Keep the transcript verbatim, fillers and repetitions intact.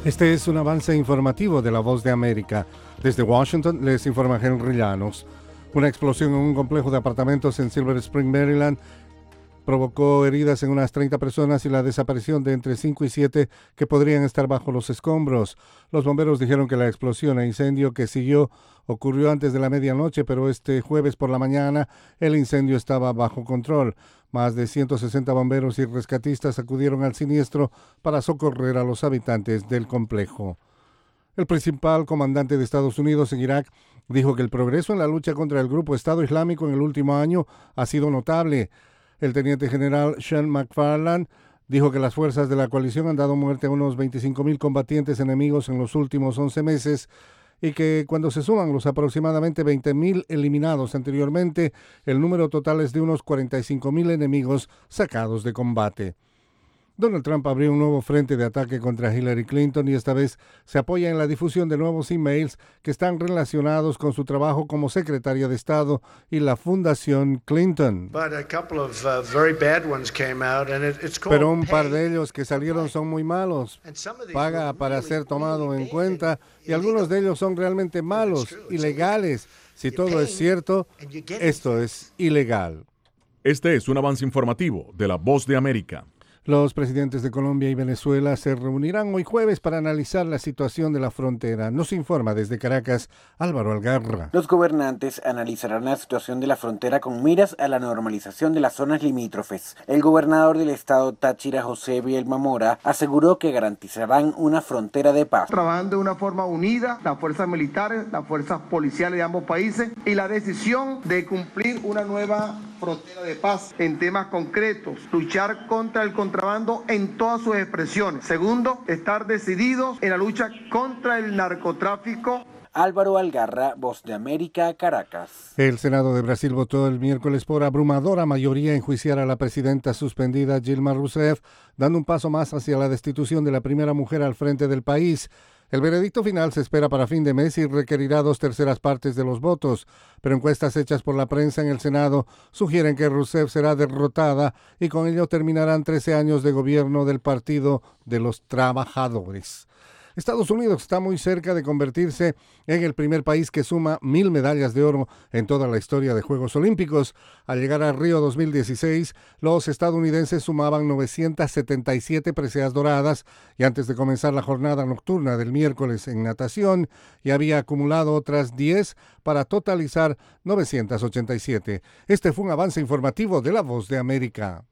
Este es un avance informativo de La Voz de América. Desde Washington les informa Henry Llanos. Una explosión en un complejo de apartamentos en Silver Spring, Maryland, provocó heridas en unas treinta personas y la desaparición de entre cinco y siete que podrían estar bajo los escombros. Los bomberos dijeron que la explosión e incendio que siguió ocurrió antes de la medianoche, pero este jueves por la mañana el incendio estaba bajo control. Más de ciento sesenta bomberos y rescatistas acudieron al siniestro para socorrer a los habitantes del complejo. El principal comandante de Estados Unidos en Irak dijo que el progreso en la lucha contra el grupo Estado Islámico en el último año ha sido notable. El teniente general Sean McFarland dijo que las fuerzas de la coalición han dado muerte a unos veinticinco mil combatientes enemigos en los últimos once meses y que cuando se suman los aproximadamente veinte mil eliminados anteriormente, el número total es de unos cuarenta y cinco mil enemigos sacados de combate. Donald Trump abrió un nuevo frente de ataque contra Hillary Clinton y esta vez se apoya en la difusión de nuevos emails que están relacionados con su trabajo como secretaria de Estado y la Fundación Clinton. Pero un par de ellos que salieron son muy malos. Paga para ser tomado en cuenta y algunos de ellos son realmente malos, ilegales. Si todo es cierto, esto es ilegal. Este es un avance informativo de La Voz de América. Los presidentes de Colombia y Venezuela se reunirán hoy jueves para analizar la situación de la frontera. Nos informa desde Caracas Álvaro Algarra. Los gobernantes analizarán la situación de la frontera con miras a la normalización de las zonas limítrofes. El gobernador del estado Táchira, José Bielma Mora, aseguró que garantizarán una frontera de paz. Trabajando de una forma unida, las fuerzas militares, las fuerzas policiales de ambos países y la decisión de cumplir una nueva frontera de paz en temas concretos, luchar contra el contrabando en todas sus expresiones. Segundo, estar decididos en la lucha contra el narcotráfico. Álvaro Algarra, Voz de América, Caracas. El Senado de Brasil votó el miércoles por abrumadora mayoría enjuiciar a la presidenta suspendida Dilma Rousseff, dando un paso más hacia la destitución de la primera mujer al frente del país. El veredicto final se espera para fin de mes y requerirá dos terceras partes de los votos, pero encuestas hechas por la prensa en el Senado sugieren que Rousseff será derrotada y con ello terminarán trece años de gobierno del Partido de los Trabajadores. Estados Unidos está muy cerca de convertirse en el primer país que suma mil medallas de oro en toda la historia de Juegos Olímpicos. Al llegar a Río dos mil dieciséis, los estadounidenses sumaban novecientas setenta y siete preseas doradas y antes de comenzar la jornada nocturna del miércoles en natación, ya había acumulado otras diez para totalizar novecientas ochenta y siete. Este fue un avance informativo de La Voz de América.